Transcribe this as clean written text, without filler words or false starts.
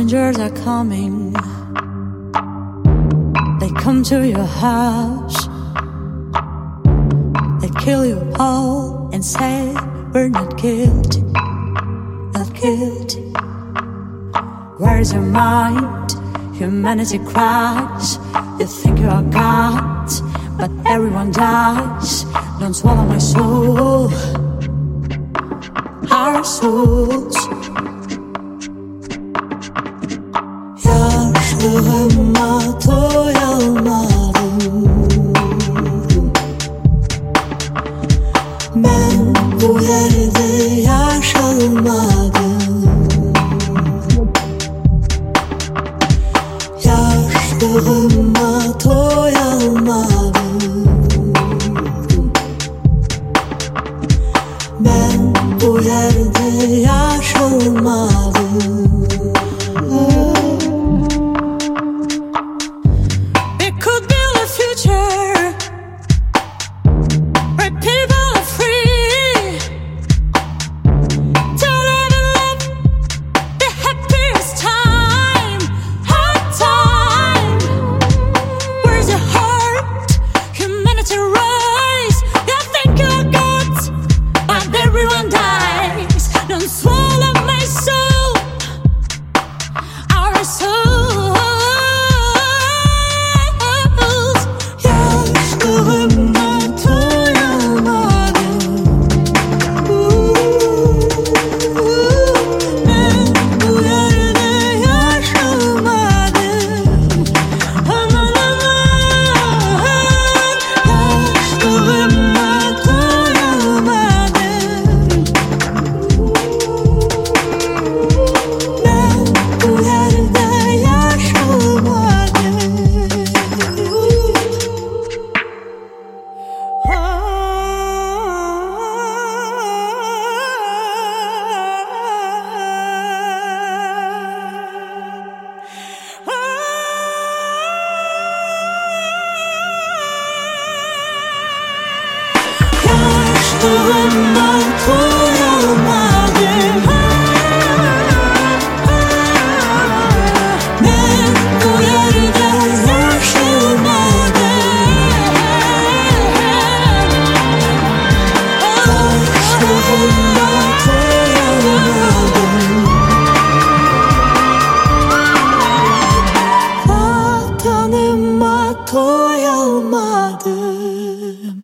strangers are coming. They come to your house. They kill you all and say we're not guilty, not guilty. Where's your mind? Humanity cries. You think you are God, but everyone dies. Don't swallow my soul, our souls. Yaşlığıma doyamadım. Ben bu yerde yaşamadım. Yaşlığıma doyamadım. Ben bu yerde yaşamadım. Vatanıma doyamadım.